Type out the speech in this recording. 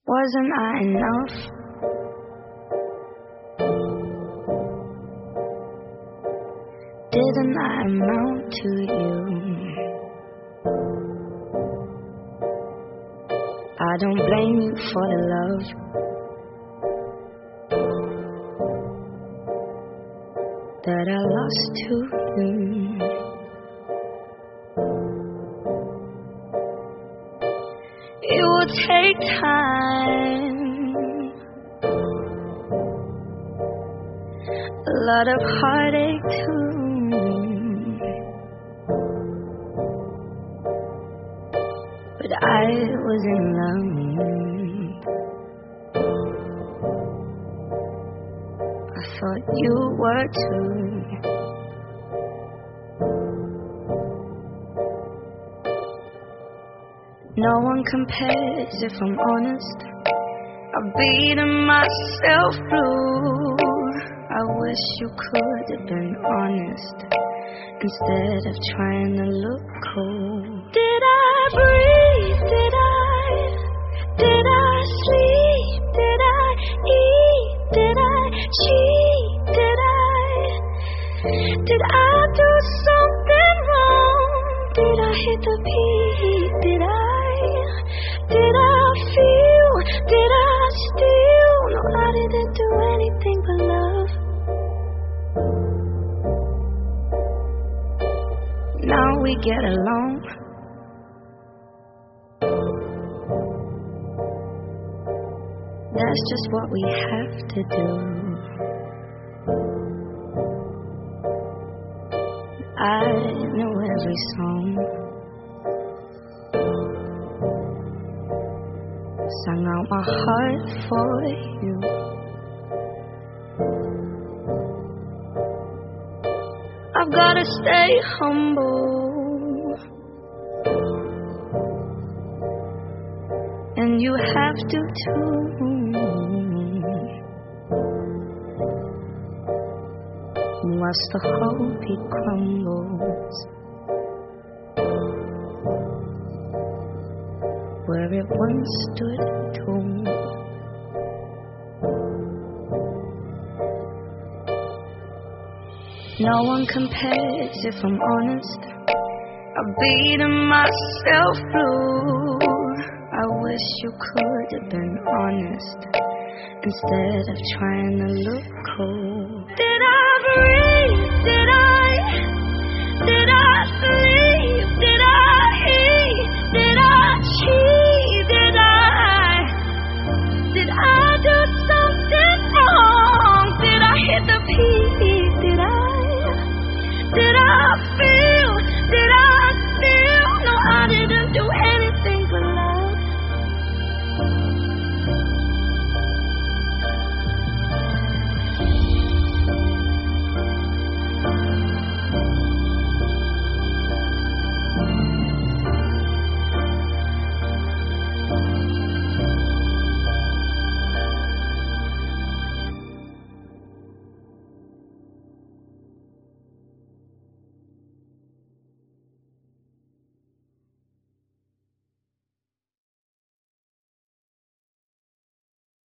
Wasn't I enough? Didn't I amount to you? I don't blame you for the love that I lost to you. It will take time, a lot of heartache too, but I was in love. I thought you were too. No one compares, if I'm honest. I've beaten myself blue. I wish you could have been honest instead of trying to look cool. Did I breathe? Did I sleep? Did I eat? Did I cheat? Did I do something wrong? Did I hit the beat? Did I feel? Did I steal? No, I didn't do anything but love. Now we get along. That's just what we have to do. I know every song, sang out my heart for you. I've gotta stay humble, and you have to too. Watch the hope it crumbles where it once stood tall. No one compares, if I'm honest. I've beaten myself blue. I wish you could have been honest instead of trying to look cool. Did I breathe? Did I